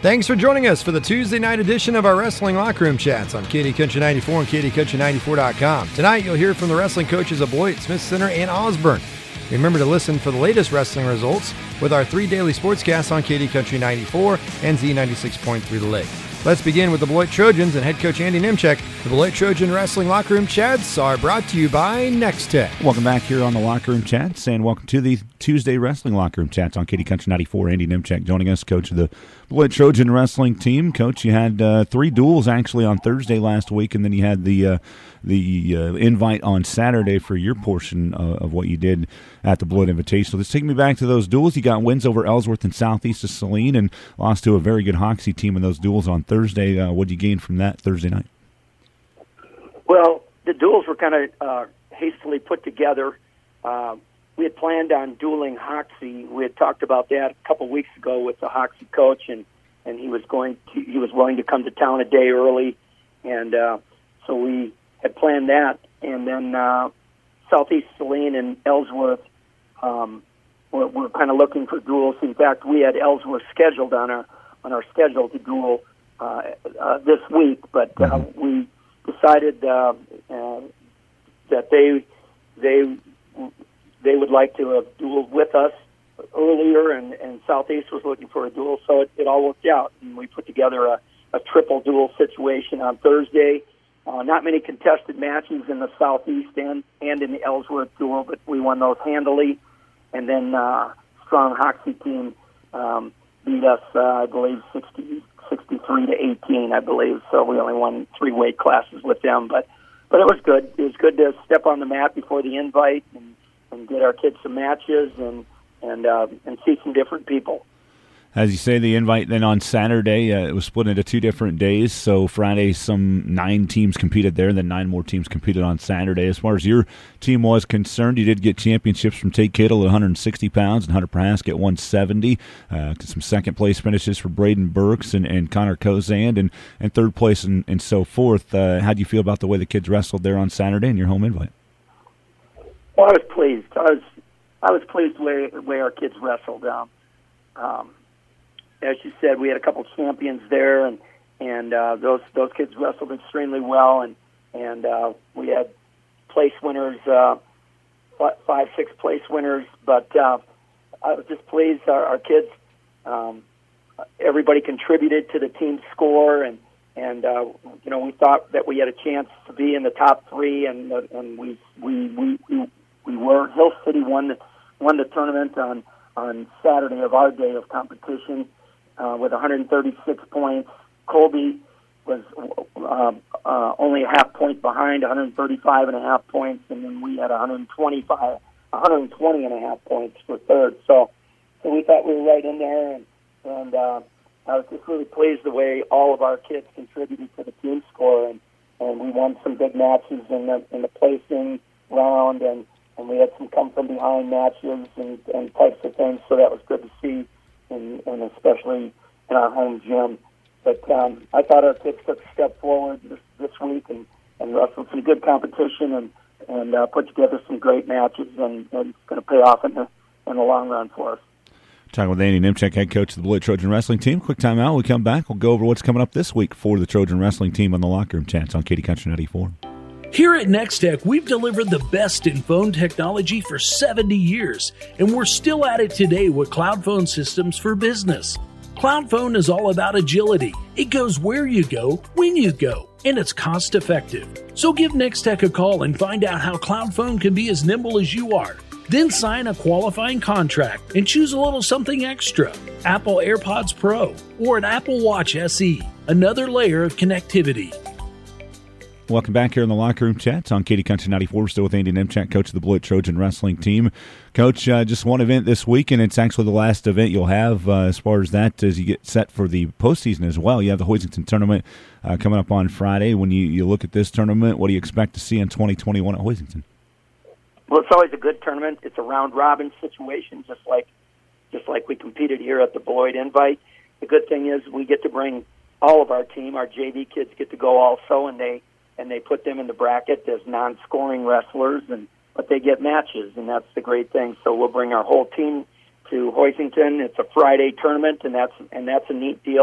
Thanks for joining us for the Tuesday night edition of our Wrestling Locker Room Chats on KD Country 94 and KDCountry94.com. Tonight, you'll hear from the wrestling coaches of Beloit, Smith Center, and Osborne. Remember to listen for the latest wrestling results with our 3 daily sportscasts on KD Country 94 and Z96.3 The Lake. Let's begin with the Beloit Trojans and head coach Andy Nemchek. The Beloit Trojan Wrestling Locker Room Chats are brought to you by Next Tech. Welcome back here on the Locker Room Chats, and welcome to the Tuesday Wrestling Locker Room Chats on KD Country 94. Andy Nemchek joining us, coach of the Beloit Trojan Wrestling team. Coach, you had 3 duels actually on Thursday last week, and then you had the invite on Saturday for your portion of what you did at the Beloit Invitational. Let's take me back to those duels. You got wins over Ellsworth and Southeast of Saline, and lost to a very good Hoxie team in those duels on Thursday. What did you gain from that Thursday night? Well, the duels were kind of hastily put together. We had planned on dueling Hoxie. We had talked about that a couple weeks ago with the Hoxie coach, and he was willing to come to town a day early, and so we had planned that. And then Southeast Saline and Ellsworth we're kind of looking for duels. In fact, we had Ellsworth scheduled on our schedule to duel this week, but we decided that they would like to have dueled with us earlier, and Southeast was looking for a duel, so it all worked out, and we put together a triple duel situation on Thursday. Not many contested matches in the Southeast and in the Ellsworth duel, but we won those handily. And then strong Hoxie team beat us, I believe, 63 to 18, I believe. So we only won 3 weight classes with them, but it was good. It was good to step on the mat before the invite and get our kids some matches and see some different people. As you say, the invite then on Saturday, it was split into 2 different days. So Friday, some 9 teams competed there, and then 9 more teams competed on Saturday. As far as your team was concerned, you did get championships from Tate Kittle at 160 pounds and Hunter Prask at 170. Some second-place finishes for Braden Burks and Connor Kozand, and third place and so forth. How do you feel about the way the kids wrestled there on Saturday in your home invite? Well, I was pleased. I was pleased the way our kids wrestled. As you said, we had a couple champions there, and those kids wrestled extremely well, and we had place winners, 5, 6 place winners. But I was just pleased our kids. Everybody contributed to the team score, and we thought that we had a chance to be in the top 3, and we were. Hill City won the tournament on Saturday of our day of competition. With 136 points. Colby was only a half point behind, 135 and a half points, and then we had 120 and a half points for third. So we thought we were right in there, and I was just really pleased the way all of our kids contributed to the team score, and we won some big matches in the placing round, and we had some come from behind matches and types of things. So that was good to see. And especially in our home gym. But I thought our kids took a step forward this week and wrestled some good competition and put together some great matches, and it's going to pay off in the long run for us. Talking with Andy Nemchek, head coach of the Beloit Trojan Wrestling team. Quick time out. We come back. We'll go over what's coming up this week for the Trojan Wrestling team on the Locker Room Chats on KD Country 94. Here at Nextech, we've delivered the best in phone technology for 70 years, and we're still at it today with cloud phone systems for business. Cloud phone is all about agility. It goes where you go, when you go, and it's cost effective. So give Nextech a call and find out how cloud phone can be as nimble as you are. Then sign a qualifying contract and choose a little something extra. Apple AirPods Pro or an Apple Watch SE, another layer of connectivity. Welcome back here in the Locker Room Chats on KD Country 94. We're still with Andy Nemchek, coach of the Beloit Trojan Wrestling team. Coach, just one event this week, and it's actually the last event you'll have as far as that as you get set for the postseason as well. You have the Hoisington tournament coming up on Friday. When you look at this tournament, what do you expect to see in 2021 at Hoisington? Well, it's always a good tournament. It's a round-robin situation, just like we competed here at the Beloit Invite. The good thing is we get to bring all of our team. Our JV kids get to go also, and they put them in the bracket as non-scoring wrestlers, but they get matches, and that's the great thing. So we'll bring our whole team to Hoisington. It's a Friday tournament, and that's a neat deal.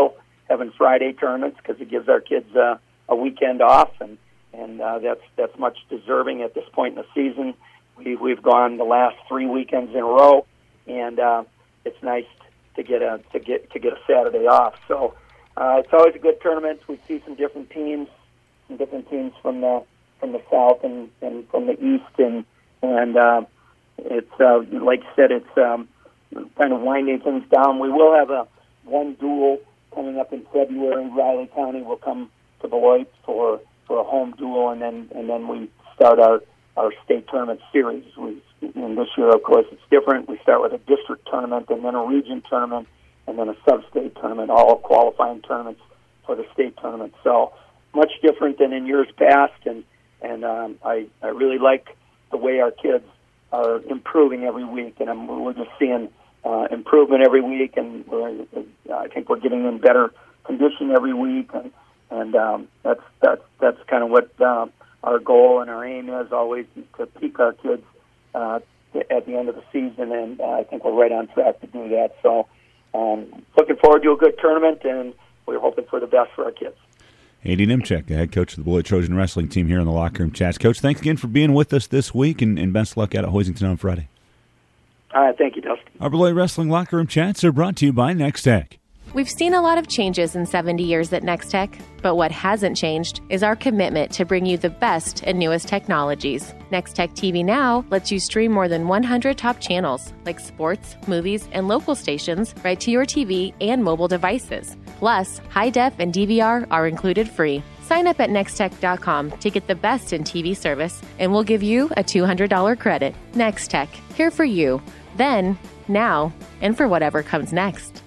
having Friday tournaments because it gives our kids a weekend off, and that's much deserving at this point in the season. We've gone the last 3 weekends in a row, and it's nice to get a Saturday off. So it's always a good tournament. We see some different teams from the south and from the east, and it's like you said, it's kind of winding things down. We will have one duel coming up in February. Riley County will come to Beloit for a home duel, and then we start our state tournament series. And this year, of course, it's different. We start with a district tournament, and then a region tournament, and then a sub-state tournament, all qualifying tournaments for the state tournament. So much different than in years past, and I really like the way our kids are improving every week, and we're just seeing improvement every week, and I think we're getting in better condition every week, and that's kind of what our goal and our aim is always, to peak our kids at the end of the season, and I think we're right on track to do that. So looking forward to a good tournament, and we're hoping for the best for our kids. Andy Nemchek, the head coach of the Beloit Trojan Wrestling team here in the Locker Room Chats. Coach, thanks again for being with us this week, and best of luck out at Hoisington on Friday. All right, thank you, Dustin. Our Beloit Wrestling Locker Room Chats are brought to you by Next Tech. We've seen a lot of changes in 70 years at Next Tech, but what hasn't changed is our commitment to bring you the best and newest technologies. Next Tech TV Now lets you stream more than 100 top channels, like sports, movies, and local stations, right to your TV and mobile devices. Plus, high def and DVR are included free. Sign up at nexttech.com to get the best in TV service, and we'll give you a $200 credit. Next Tech, here for you, then, now, and for whatever comes next.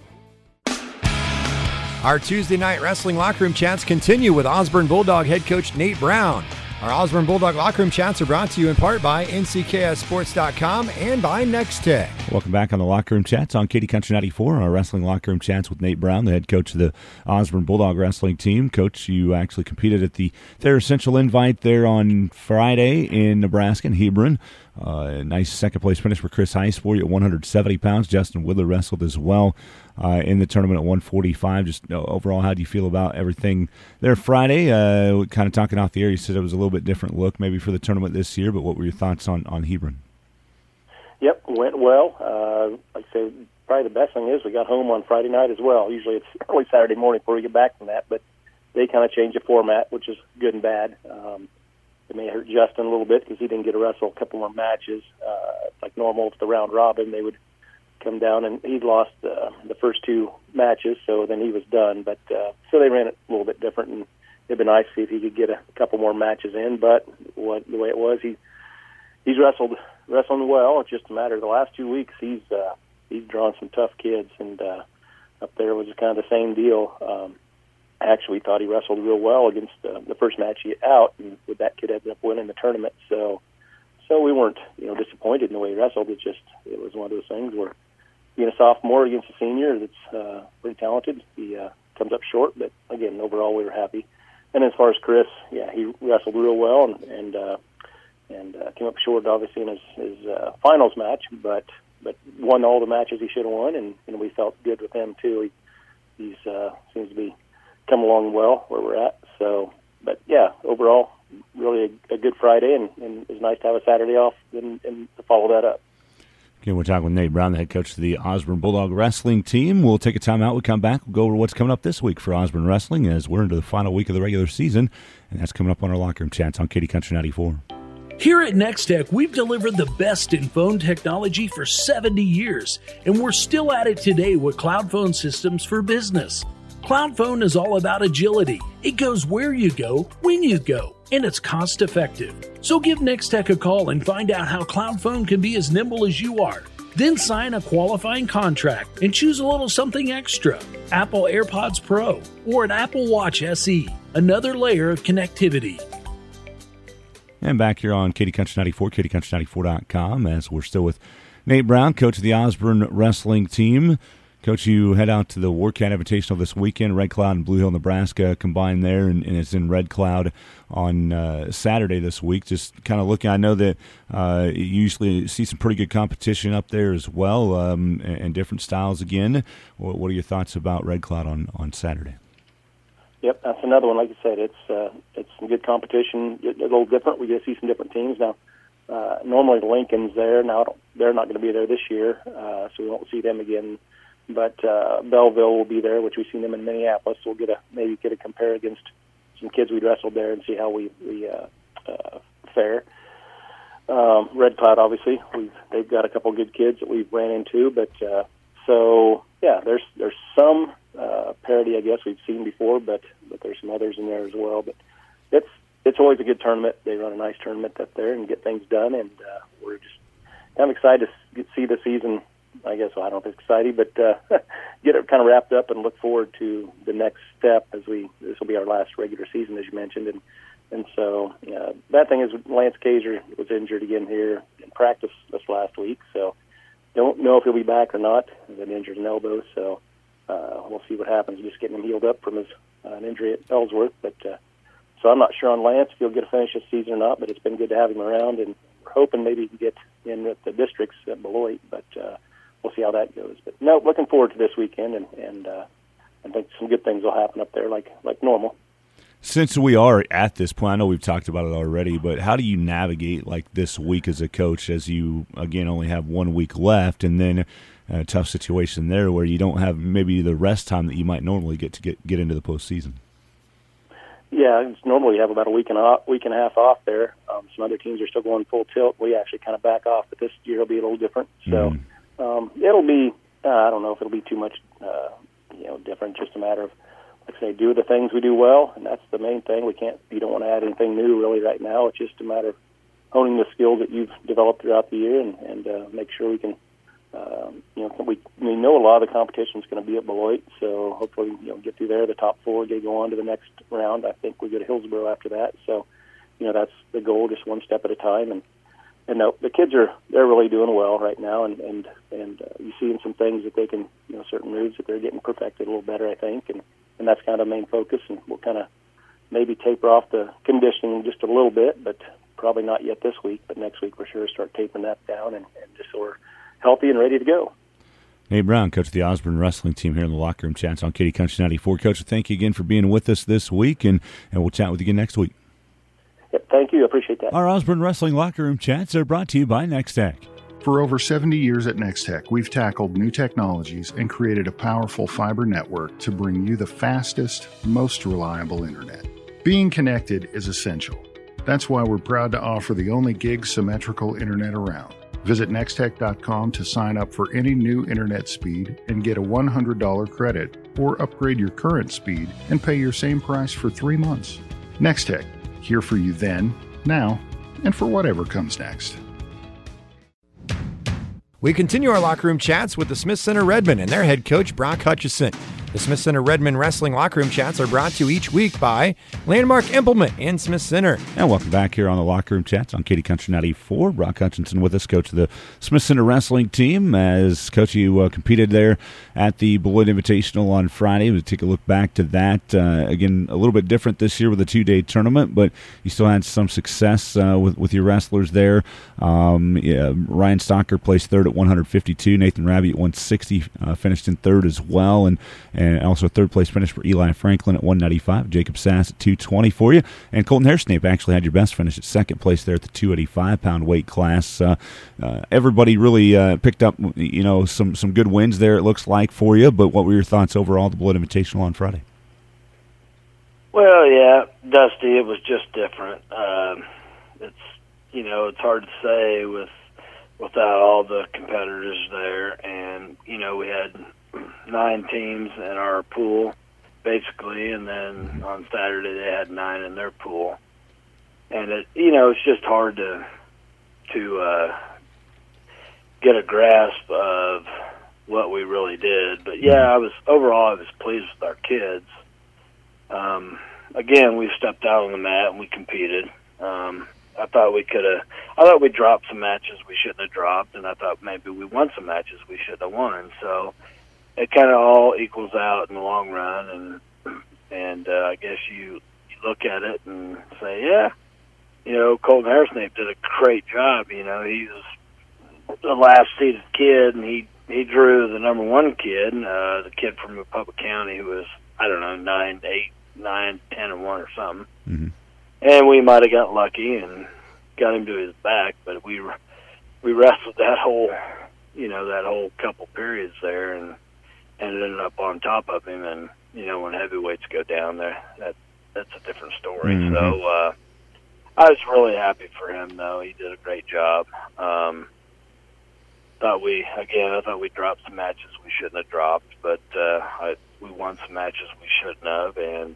Our Tuesday night wrestling locker room chats continue with Osborne Bulldog head coach Nate Brown. Our Osborne Bulldog locker room chats are brought to you in part by NCKSports.com and by Next Tech. Welcome back on the Locker Room Chats on Katy Country 94. Our wrestling locker room chats with Nate Brown, the head coach of the Osborne Bulldog wrestling team. Coach, you actually competed at the Thayer Central Invite there on Friday in Nebraska in Hebron. Nice second place finish for Chris Heiss for you at 170 pounds. Justin Widler wrestled as well in the tournament at 145. Just overall, how do you feel about everything there Friday? Kind of talking off the air, you said it was a little bit different look maybe for the tournament this year, but what were your thoughts on Hebron? Yep, went well. Like I say, probably the best thing is we got home on Friday night as well. Usually it's early Saturday morning before we get back from that, but they kind of changed the format, which is good and bad. It may hurt Justin a little bit because he didn't get to wrestle a couple more matches. Like normal, it's the round robin. They would come down, and he lost the first two matches, so then he was done. But so they ran it a little bit different, and it'd been nice to see if he could get a couple more matches in. But the way it was, he's wrestling well. It's just a matter of the last 2 weeks. He's drawn some tough kids, and up there was kind of the same deal. Actually thought he wrestled real well against the first match he out, and with that kid ended up winning the tournament. So we weren't disappointed in the way he wrestled. It was one of those things where being a sophomore against a senior that's pretty talented, he comes up short. But again, overall we were happy. And as far as Chris, yeah, he wrestled real well and came up short obviously in his finals match, but won all the matches he should have won, and we felt good with him too. He's seems to be come along well where we're at. So, but yeah, overall, really a good Friday, and it's nice to have a Saturday off and to follow that up. Again, we're talking with Nate Brown, the head coach of the Osborne Bulldog wrestling team. We'll take a time out. We'll come back. We'll go over what's coming up this week for Osborne Wrestling as we're into the final week of the regular season, and that's coming up on our Locker Room Chats on Katy Country 94. Here at Next Tech, we've delivered the best in phone technology for 70 years, and we're still at it today with cloud phone systems for business. Cloud phone is all about agility. It goes where you go, when you go, and it's cost effective. So give Next Tech a call and find out how cloud phone can be as nimble as you are. Then sign a qualifying contract and choose a little something extra. Apple AirPods Pro or an Apple Watch SE. Another layer of connectivity. And back here on Katy Country 94, katycountry94.com, as we're still with Nate Brown, coach of the Osborne wrestling team. Coach, you head out to the Warcat Invitational this weekend. Red Cloud and Blue Hill, Nebraska combined there, and it's in Red Cloud on Saturday this week. Just kind of looking, I know that you usually see some pretty good competition up there as well, and different styles again. What are your thoughts about Red Cloud on Saturday? Yep, that's another one. Like you said, it's some good competition. A little different. We get to see some different teams now. Normally Lincoln's there. Now they're not going to be there this year, so we won't see them again. But Belleville will be there, which we've seen them in Minneapolis. So we'll maybe get a compare against some kids we wrestled there and see how we fare. Red Cloud, obviously, they've got a couple good kids that we've ran into. But so yeah, there's some parity, I guess, we've seen before, but there's some others in there as well. But it's always a good tournament. They run a nice tournament up there and get things done, and we're just kind of excited to see the season. I guess, well, I don't know if it's exciting, but get it kind of wrapped up and look forward to the next step this will be our last regular season, as you mentioned. And so that thing is Lance Kaiser was injured again here in practice this last week, so don't know if he'll be back or not. He's been injured an elbow, so we'll see what happens. Just getting him healed up from his an injury at Ellsworth. But so I'm not sure on Lance if he'll get a finish this season or not, but it's been good to have him around, and we're hoping maybe he can get in with the districts at Beloit, but we'll see how that goes. But no, looking forward to this weekend, and I think some good things will happen up there like normal. Since we are at this point, I know we've talked about it already, but how do you navigate like this week as a coach, as you again only have 1 week left, and then a tough situation there where you don't have maybe the rest time that you might normally get to get into the postseason? Yeah, it's normally you have about a week and a half off there. Some other teams are still going full tilt. We actually kind of back off, but this year will be a little different. So it'll be I don't know if it'll be too much different. Just a matter of, like I say, do the things we do well, and that's the main thing. You don't want to add anything new really right now. It's just a matter of honing the skills that you've developed throughout the year and make sure we can, we know a lot of the competition is going to be at Beloit, so hopefully, get through there. The top four, they go on to the next round. I think we go to Hillsboro after that. So, that's the goal, just one step at a time. And no, the kids they're really doing well right now, and you see in some things that they can, certain moves that they're getting perfected a little better, I think, and that's kind of the main focus. And we'll kind of maybe taper off the conditioning just a little bit, but probably not yet this week. But next week for sure, start tapering that down, and just so we're healthy and ready to go. Nate Brown, coach of the Osborne wrestling team here in the Locker Room Chats on Kitty Country 94. Coach, thank you again for being with us this week, and we'll chat with you again next week. Yep, thank you. I appreciate that. Our Osborne Wrestling Locker Room Chats are brought to you by Nextech. For over 70 years at Nextech, we've tackled new technologies and created a powerful fiber network to bring you the fastest, most reliable internet. Being connected is essential. That's why we're proud to offer the only gig symmetrical internet around. Visit Nextech.com to sign up for any new internet speed and get a $100 credit, or upgrade your current speed and pay your same price for 3 months. Nextech, here for you then, now, and for whatever comes next. We continue our locker room chats with the Smith Center Redmen and their head coach, Brock Hutchison. The Smith Center Redmen Wrestling Locker Room Chats are brought to you each week by Landmark Implement and Smith Center. And welcome back here on the Locker Room Chats on Kitty Country 94. Brock Hutchinson with us, coach of the Smith Center Wrestling team. As coach, you competed there at the Beloit Invitational on Friday. We'll take a look back to that. Again, a little bit different this year with a 2-day tournament, but you still had some success with your wrestlers there. Ryan Stocker placed third at 152. Nathan Rabbie at 160 finished in third as well. And also a third-place finish for Eli Franklin at 195. Jacob Sass at 220 for you. And Colton Hairsnape actually had your best finish at second place there at the 285-pound weight class. Everybody really picked up, some good wins there, it looks like, for you. But what were your thoughts overall the Beloit Invitational on Friday? Well, yeah, Dusty, it was just different. It's hard to say without all the competitors there. And, we had 9 teams in our pool, basically, and then on Saturday they had 9 in their pool. And it's just hard to get a grasp of what we really did. But yeah, I was pleased with our kids. Again, we stepped out on the mat and we competed. I thought we dropped some matches we shouldn't have dropped, and I thought maybe we won some matches we shouldn't have won. So it kind of all equals out in the long run, and I guess you look at it and say, yeah, Colton Hairsnape did a great job. He was the last seeded kid, and he drew the number 1 kid, the kid from Republic County who was, 9, 8, 9-10-1 or something. Mm-hmm. And we might have got lucky and got him to his back, but we wrestled that whole couple periods there and ended up on top of him. And when heavyweights go down there, that's a different story. Mm-hmm. So I was really happy for him, though. He did a great job. I thought we dropped some matches we shouldn't have dropped, but we won some matches we shouldn't have, and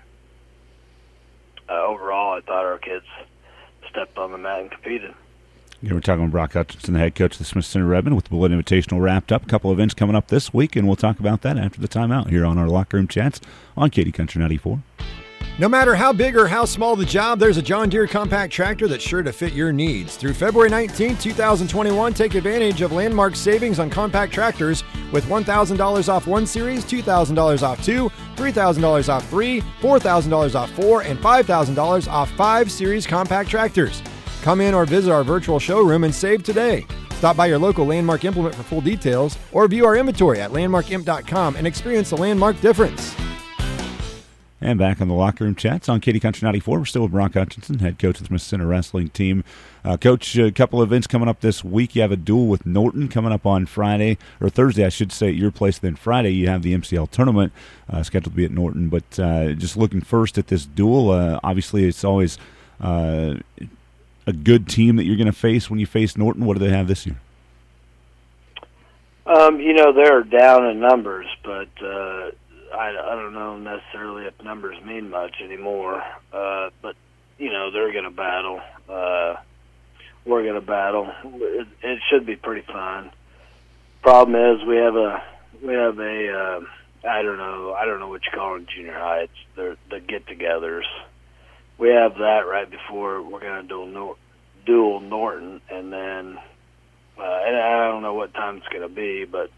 overall, I thought our kids stepped on the mat and competed. Yeah, we're talking with Brock Hutchinson, the head coach of the Smith Center Redmen, with the Beloit Invitational wrapped up. A couple of events coming up this week, and we'll talk about that after the timeout here on our Locker Room Chats on Katy Country 94. No matter how big or how small the job, there's a John Deere compact tractor that's sure to fit your needs. Through February 19, 2021, take advantage of landmark savings on compact tractors with $1,000 off 1 series, $2,000 off 2, $3,000 off 3, $4,000 off 4, and $5,000 off 5 series compact tractors. Come in or visit our virtual showroom and save today. Stop by your local Landmark Implement for full details or view our inventory at landmarkimp.com and experience the Landmark difference. And back on the Locker Room Chats on Katy Country 94. We're still with Brock Hutchinson, head coach of the Smith Center Wrestling team. Coach, a couple of events coming up this week. You have a duel with Norton coming up on Friday, or Thursday, I should say, at your place. Then Friday, you have the MCL tournament scheduled to be at Norton. But just looking first at this duel, obviously it's always a good team that you're going to face when you face Norton. What do they have this year? They're down in numbers, but I don't know necessarily if numbers mean much anymore. But they're going to battle. We're going to battle. It should be pretty fun. Problem is we have a I don't know what you call it in junior high. It's the get-togethers. We have that right before we're going to duel Norton, and then and I don't know what time it's going to be, but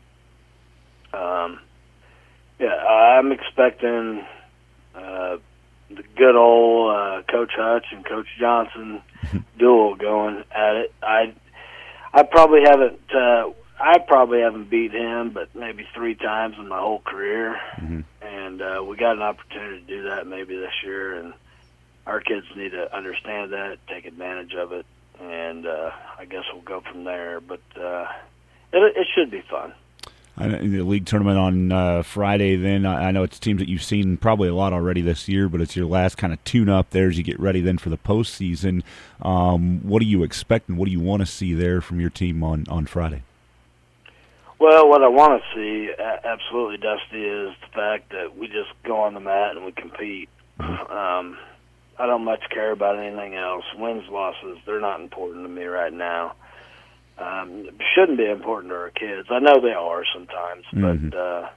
I'm expecting the good old Coach Hutch and Coach Johnson duel going at it. I probably haven't beat him, but maybe 3 times in my whole career, and we got an opportunity to do that maybe this year, and our kids need to understand that, take advantage of it, and I guess we'll go from there. But it should be fun. In the league tournament on Friday, then I know it's teams that you've seen probably a lot already this year, but it's your last kind of tune-up there as you get ready then for the postseason. What do you expect and what do you want to see there from your team on Friday? Well, what I want to see, absolutely, Dusty, is the fact that we just go on the mat and we compete. I don't much care about anything else. Wins, losses, they're not important to me right now. Shouldn't be important to our kids. I know they are sometimes, but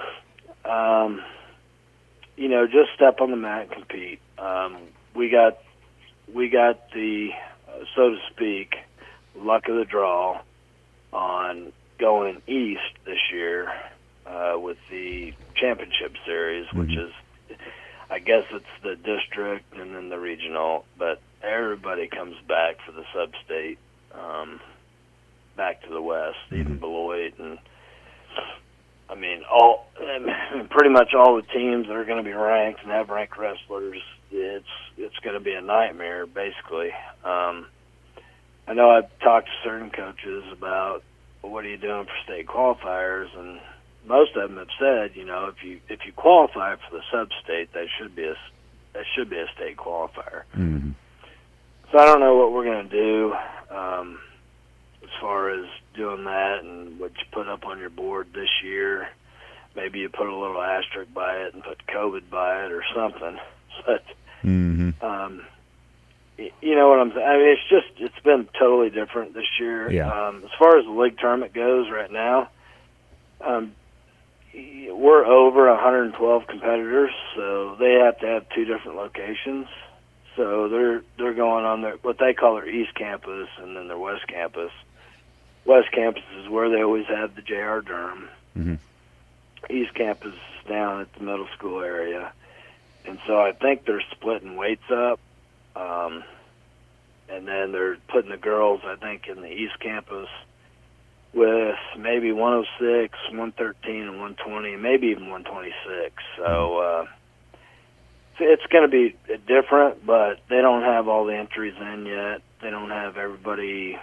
just step on the mat and compete. We got the so to speak luck of the draw on going east this year with the championship series, which is, I guess it's the district and then the regional, but everybody comes back for the sub-state. Back to the west, even Beloit, and pretty much all the teams that are going to be ranked and have ranked wrestlers. It's going to be a nightmare, basically. I know I've talked to certain coaches about what are you doing for state qualifiers, and most of them have said, if you qualify for the sub-state, that should be a state qualifier. Mm-hmm. So I don't know what we're going to do. As far as doing that and what you put up on your board this year, maybe you put a little asterisk by it and put COVID by it or something. But you know what I'm saying? I mean, it's been totally different this year. Yeah. As far as the league tournament goes right now, we're over 112 competitors, so they have to have 2 different locations. So they're going on what they call their East Campus and then their West Campus. West Campus is where they always have the J.R. Durham. East Campus is down at the middle school area. And so I think they're splitting weights up. And then they're putting the girls, I think, in the East Campus with maybe 106, 113, and 120, maybe even 126. So it's going to be different, but they don't have all the entries in yet. They don't have everybody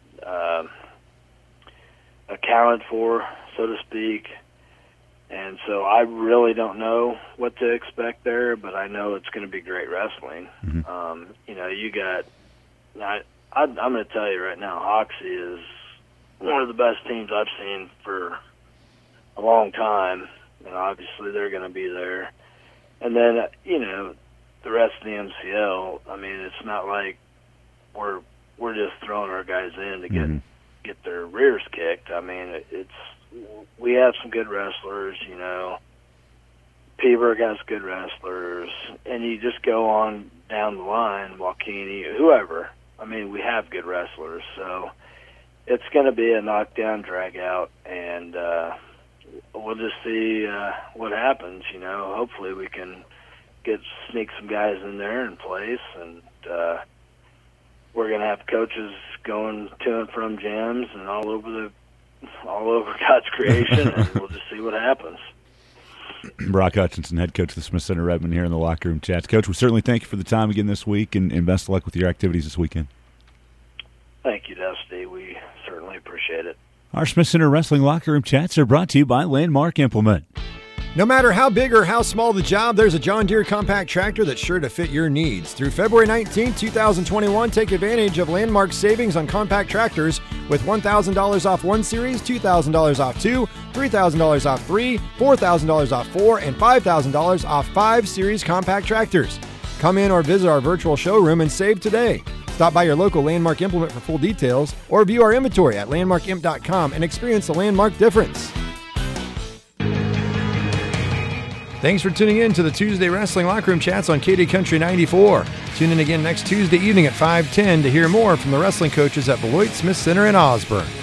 accounted for, so to speak. And so I really don't know what to expect there, but I know it's going to be great wrestling. Mm-hmm. You got I'm going to tell you right now, Hoxie is one of the best teams I've seen for a long time, and obviously they're going to be there. And then, the rest of the MCL, I mean, it's not like we're just throwing our guys in to get their rears kicked. I mean, we have some good wrestlers, Peaburg has good wrestlers, and you just go on down the line, Walkini, whoever. I mean, we have good wrestlers, so it's going to be a knockdown, drag out, and we'll just see what happens. Hopefully we can sneak some guys in there in place, and we're going to have coaches going to and from gyms and all over God's creation, and we'll just see what happens. Brock Hutchinson, head coach of the Smith Center Redmond, here in the Locker Room Chats. Coach, we certainly thank you for the time again this week, and best of luck with your activities this weekend. Thank you, Dusty. We certainly appreciate it. Our Smith Center Wrestling Locker Room Chats are brought to you by Landmark Implement. No matter how big or how small the job, there's a John Deere compact tractor that's sure to fit your needs. Through February 19, 2021, take advantage of Landmark savings on compact tractors with $1,000 off 1 series, $2,000 off 2, $3,000 off 3, $4,000 off 4, and $5,000 off 5 series compact tractors. Come in or visit our virtual showroom and save today. Stop by your local Landmark Implement for full details or view our inventory at landmarkimp.com and experience the Landmark difference. Thanks for tuning in to the Tuesday Wrestling Locker Room Chats on KD Country 94. Tune in again next Tuesday evening at 5:10 to hear more from the wrestling coaches at Beloit, Smith Center, and Osborne.